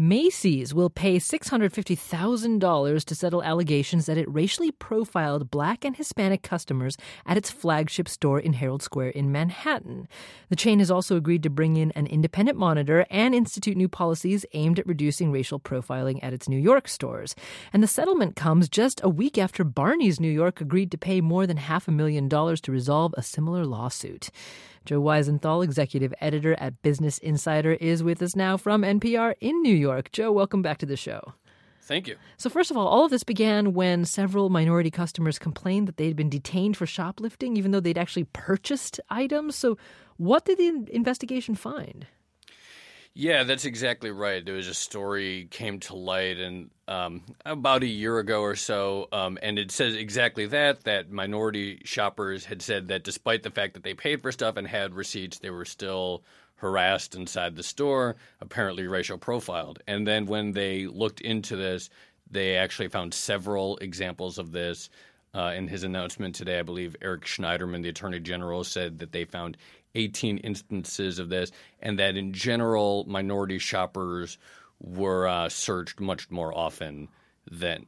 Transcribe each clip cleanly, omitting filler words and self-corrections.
Macy's will pay $650,000 to settle allegations that it racially profiled Black and Hispanic customers at its flagship store in Herald Square in Manhattan. The chain has also agreed to bring in an independent monitor and institute new policies aimed at reducing racial profiling at its New York stores. And the settlement comes just a week after Barney's New York agreed to pay more than $500,000 to resolve a similar lawsuit. Joe Weisenthal, executive editor at Business Insider, is with us now from NPR in New York. Joe, welcome back to the show. Thank you. So first of all of this began when several minority customers complained that they'd been detained for shoplifting, even though they'd actually purchased items. So what did the investigation find? Yeah, that's exactly right. There was a story came to light about a year ago or so, and it says exactly that minority shoppers had said that despite the fact that they paid for stuff and had receipts, they were still harassed inside the store, apparently racial profiled. And then when they looked into this, they actually found several examples of this. In his announcement today, I believe Eric Schneiderman, the Attorney General, said that they found 18 instances of this, and that in general, minority shoppers were searched much more often than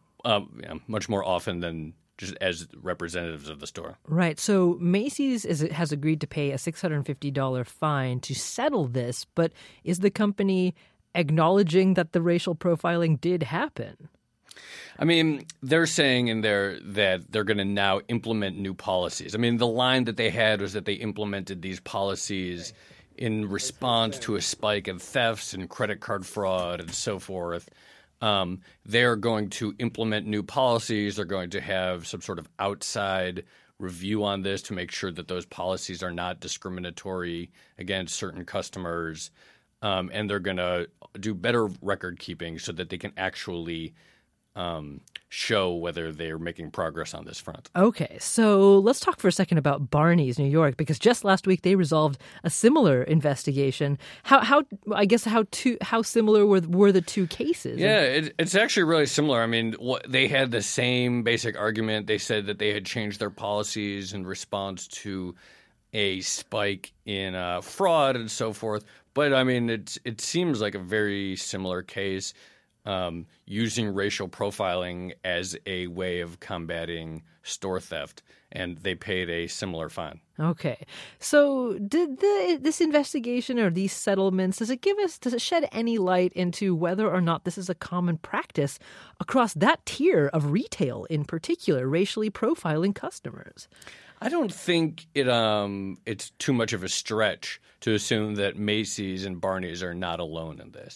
just as representatives of the store. Right. So Macy's has agreed to pay a $650 fine to settle this, but is the company acknowledging that the racial profiling did happen? I mean, they're saying in there that they're going to now implement new policies. I mean, the line that they had was that they implemented these policies in response to a spike in thefts and credit card fraud and so forth. They're going to implement new policies. They're going to have some sort of outside review on this to make sure that those policies are not discriminatory against certain customers. And they're going to do better record keeping so that they can actually show whether they're making progress on this front. Okay, so let's talk for a second about Barney's New York, because just last week they resolved a similar investigation. How similar were the two cases? Yeah, it's actually really similar. I mean, they had the same basic argument. They said that they had changed their policies in response to a spike in fraud and so forth. But I mean, it seems like a very similar case. Using racial profiling as a way of combating store theft, and they paid a similar fine. Okay. So did this investigation or these settlements, does it shed any light into whether or not this is a common practice across that tier of retail in particular, racially profiling customers? I don't think it's too much of a stretch to assume that Macy's and Barney's are not alone in this.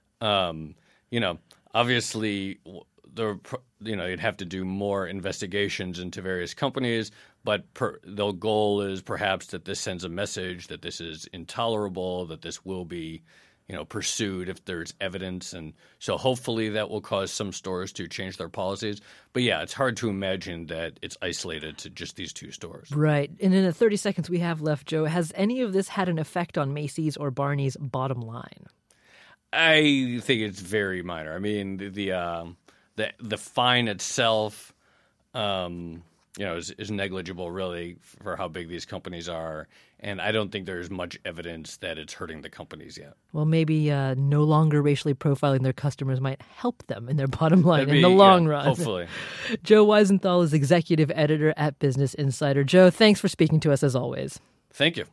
Obviously, you'd have to do more investigations into various companies, but the goal is perhaps that this sends a message that this is intolerable, that this will be, pursued if there's evidence. And so hopefully that will cause some stores to change their policies. But yeah, it's hard to imagine that it's isolated to just these two stores. Right. And in the 30 seconds we have left, Joe, has any of this had an effect on Macy's or Barney's bottom line? I think it's very minor. I mean, the fine itself, is negligible really for how big these companies are, and I don't think there's much evidence that it's hurting the companies yet. Well, maybe no longer racially profiling their customers might help them in their bottom line in the long run. Hopefully. Joe Weisenthal is executive editor at Business Insider. Joe, thanks for speaking to us as always. Thank you.